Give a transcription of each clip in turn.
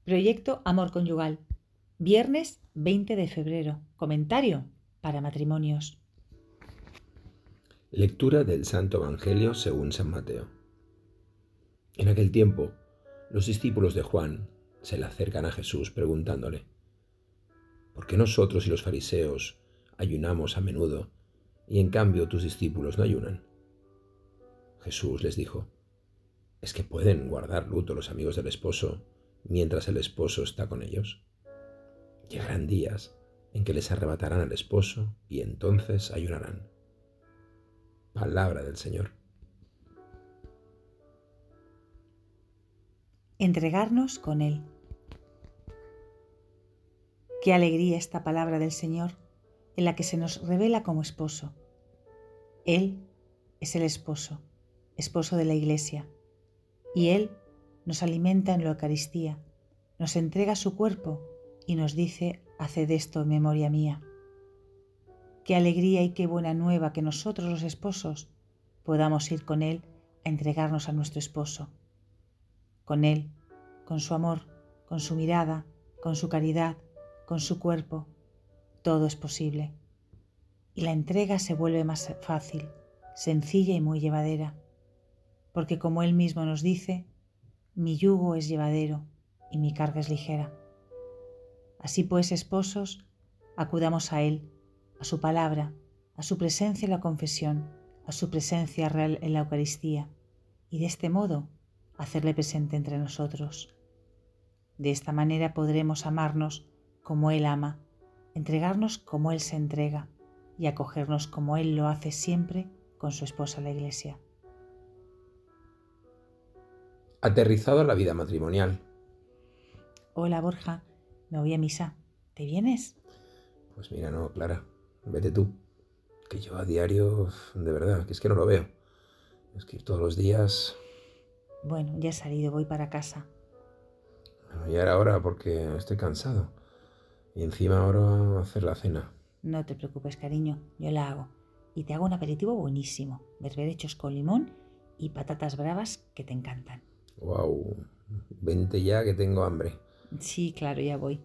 Proyecto Amor Conyugal. Viernes 20 de febrero. Comentario para matrimonios. Lectura del Santo Evangelio según San Mateo. En aquel tiempo, los discípulos de Juan se le acercan a Jesús preguntándole: ¿por qué nosotros y los fariseos ayunamos a menudo y en cambio tus discípulos no ayunan? Jesús les dijo: ¿es que pueden guardar luto los amigos del esposo mientras el esposo está con ellos? Llegarán días en que les arrebatarán al esposo y entonces ayunarán. Palabra del Señor. Entregarnos con Él. Qué alegría esta palabra del Señor en la que se nos revela como esposo. Él es el esposo de la Iglesia, y Él nos alimenta en la Eucaristía, nos entrega su cuerpo y nos dice: haced esto en memoria mía. Qué alegría y qué buena nueva que nosotros los esposos podamos ir con Él a entregarnos a nuestro esposo. Con Él, con su amor, con su mirada, con su caridad, con su cuerpo, todo es posible. Y la entrega se vuelve más fácil, sencilla y muy llevadera, porque como Él mismo nos dice: mi yugo es llevadero y mi carga es ligera. Así pues, esposos, acudamos a Él, a su palabra, a su presencia en la confesión, a su presencia real en la Eucaristía, y de este modo hacerle presente entre nosotros. De esta manera podremos amarnos como Él ama, entregarnos como Él se entrega y acogernos como Él lo hace siempre con su esposa la Iglesia. Aterrizado a la vida matrimonial. Hola Borja, me voy a misa. ¿Te vienes? Pues mira, no, Clara, vete tú. Que yo a diario, de verdad, que es que no lo veo. Es que ir todos los días. Bueno, ya he salido, voy para casa. Bueno, ya era hora porque estoy cansado. Y encima ahora hacer la cena. No te preocupes, cariño, yo la hago. Y te hago un aperitivo buenísimo, berberechos con limón y patatas bravas que te encantan. Wow, vente ya que tengo hambre. Sí, claro, ya voy.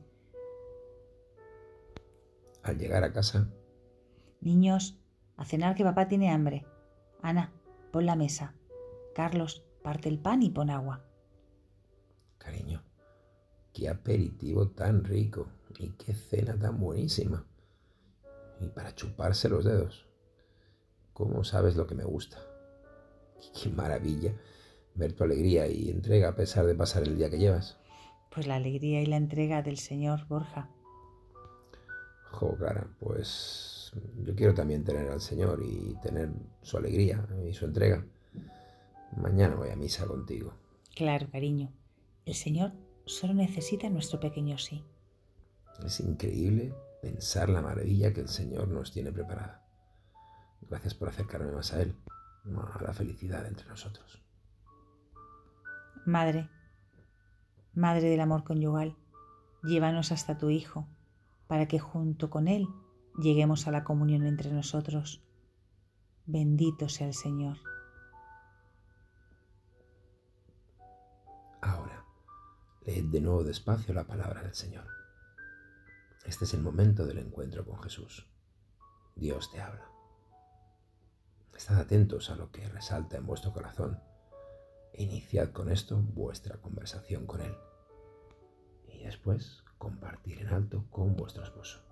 Al llegar a casa, Niños, a cenar que papá tiene hambre. Ana, pon la mesa. Carlos, parte el pan y pon agua. cariño, qué aperitivo tan rico y qué cena tan buenísima. Y para chuparse los dedos. ¿Cómo sabes lo que me gusta? Qué maravilla ver tu alegría y entrega a pesar de pasar el día que llevas. Pues la alegría y la entrega del Señor, Borja. Jo, Clara, pues yo quiero también tener al Señor y tener su alegría y su entrega. Mañana voy a misa contigo. Claro, cariño, el Señor solo necesita nuestro pequeño sí. Es increíble pensar la maravilla que el Señor nos tiene preparada. Gracias por acercarme más a Él, a la felicidad entre nosotros. Madre, Madre del amor conyugal, llévanos hasta tu Hijo, para que junto con Él lleguemos a la comunión entre nosotros. Bendito sea el Señor. Ahora, leed de nuevo despacio la palabra del Señor. Este es el momento del encuentro con Jesús. Dios te habla. Estad atentos a lo que resalta en vuestro corazón e iniciad con esto vuestra conversación con Él. Y después compartir en alto con vuestro esposo.